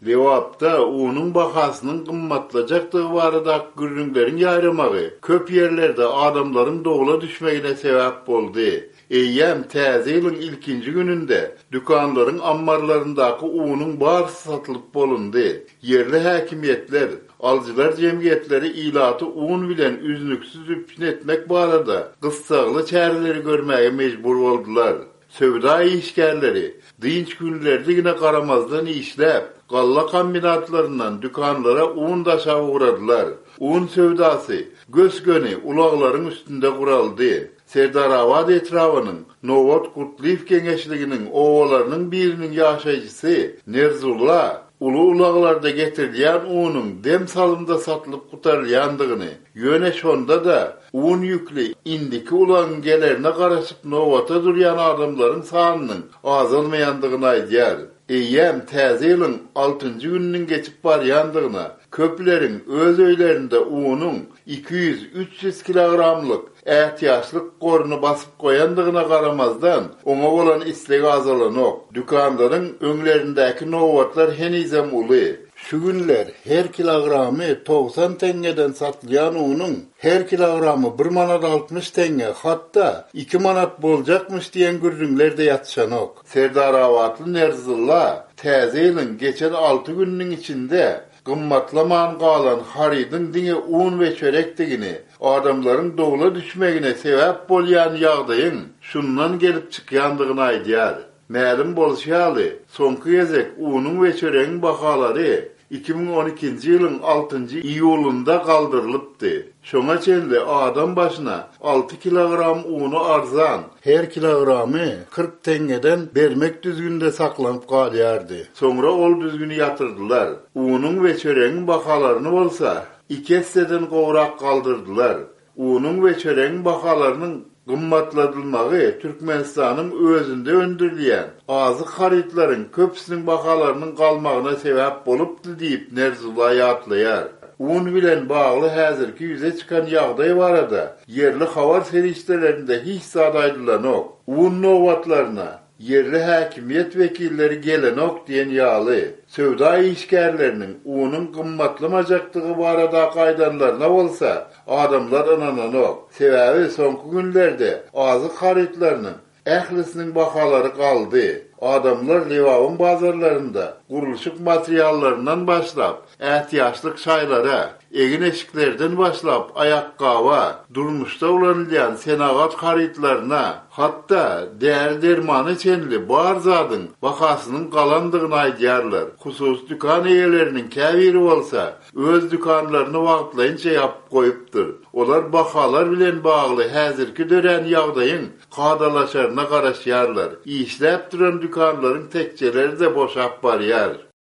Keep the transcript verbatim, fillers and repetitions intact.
Lewapda unun bahasının kımmatlajakdygy barada gürrüňlerin ýaýramagy köp ýerlerde adamlaryň dogula düşmegine sebäp boldy. Eýýäm täze ýylyň ilkinji gününde dükanlaryň ammarlaryndaky unun barysy satylyp bolundy. Yerli häkimiýetler, aljylar jemgyýetleri ilaty un bilen üzlüksiz üpün etmek barada gysgagly çäreleri görmäge mejbur boldular. Sövda işgärleri dynç günlerdigine garamazdan işläp, galla kombinatlarından dükanlara un daşa uğradılar. Un sövdasy gösgöni ulaglaryň üstünde guraldy. Serdarabad etrawynyň Nowot Kutliýew keňeşliginiň owalarynyň biriniň ýaşaýjysy Nerzulla ulu ulaglarda getirilýän unyň dem salymda satylyp gutarylýandygyny, ýöne şonda da un ýükli indiki ulagyň gelerine garaşyp Nowot'a durýan adamlaryň sanynyň azalmaýandygyny aýdýar. Eýýäm täze ýylyň altynjy gününiň geçip barýandygyna, köpleriň öz öýlerinde unyň iki yüz üç yüz kilogramlyk ähtiýaçlyk goruny basyp goýandygyna garamazdan oňa bolan isleg azalanok. Dükanlaryň öňlerindäki Nowotlar henizem uly. Şu günler her kilogramy doksan teňgeden satylýan unyň her kilogramy bir manat altmış teňge, hatda iki manat boljakmyş diýen gürrüňler de ýatşanok. Serdarabadly Nerzulla täze ýylyň geçen alty gününiň içinde gymmatlaman galan haridyň diňe un we çörekdigini, adamlaryň dogula düşmegine sebäp bolýan ýagdaýyň şundan gelip çykýandygyny aýdýar. Ma'lum bolýaly, soňky gezek unyň we çöregiň bahalary iki bin on ikinji ýylyň altynjy iýulynda galdyrylypdy. Şoňa çenli adam başyna altı kilogram uny arzan, her kilogramy kırk teňgeden bermek düzgünde saklanyp galýardy. Soňra ol düzgüni ýatyrdylar. Unyň we çöregiň bahalaryny bolsa iki hisseden gowrak galdyrdylar. Unyň we çöregiň bahalarynyň gymmatladylmagy Türkmenistanyň özünde öndürilýän azyk haritlaryň köpsiniň bahalarynyň galmagyna sebäp bolupdy diýip Nerzulla ýatlaýar. Un bilen bagly häzirki ýüze çykan ýagdaý barada yerli habar serişdelerinde hiç zat aýdylanok. Un nowatlaryna yerli häkimiýet vekilleri gelenok diýen ýaly. Sövda işgärleriniň unyň gymmatlamajakdygy barada gaýdanlaryna bolsa adamlar anananok. Sebäbi soňky günlerde azyk haritlarynyň ählisiniň bahalary galdy. Adamlar Lewabyň bazarlarynda gurulşyk materiallaryndan başlap, ähtiýaçlyk şaýlara, egin eşiklerden başlap ayakkaba, durmuşda ulanylýan senagat haritlaryna, hatda däl dermany çenli bar zadyň bahasynyň galandygyny aýdýarlar. Husus dükan eýeleriniň käbiri bolsa, öz dükanlaryny wagtlaýynça ýapyp goýupdyr. Olar bahalar bilen bagly häzirki dören ýagdaýyň gadalaşaryna garaşýarlar. İşläp duran dükanlaryň tekçeleri de boşap barýar.